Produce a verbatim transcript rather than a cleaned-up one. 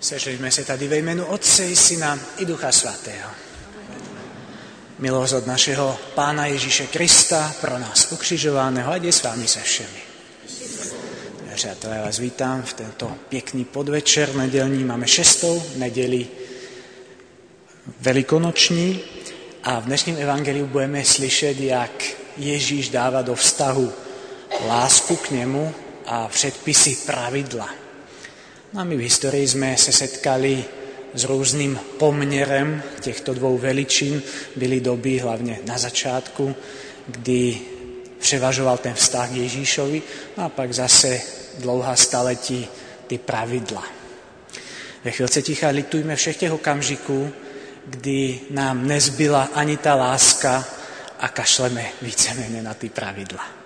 Sešli sme sa tady ve jménu Otce i Syna i Ducha Svatého. Milosť od našeho Pána Ježíše Krista pro nás ukřižovaného, ať je s vámi se všemi. Přátelé, já vás vítám v tento pěkný podvečer nedělní. Máme šestou neděli velikonoční a v dnešním evangeliu budeme slyšet, jak Ježíš dává do vztahu lásku k němu a předpisy pravidla. No a my v historii jsme se setkali s různým poměrem těchto dvou veličin. Byly doby, hlavně na začátku, kdy převažoval ten vztah k Ježíšovi, no a pak zase dlouhá staletí ty pravidla. Ve chvíľce ticha litujme všech těch okamžiků, kdy nám nezbyla ani ta láska a kašleme víceméně na ty pravidla.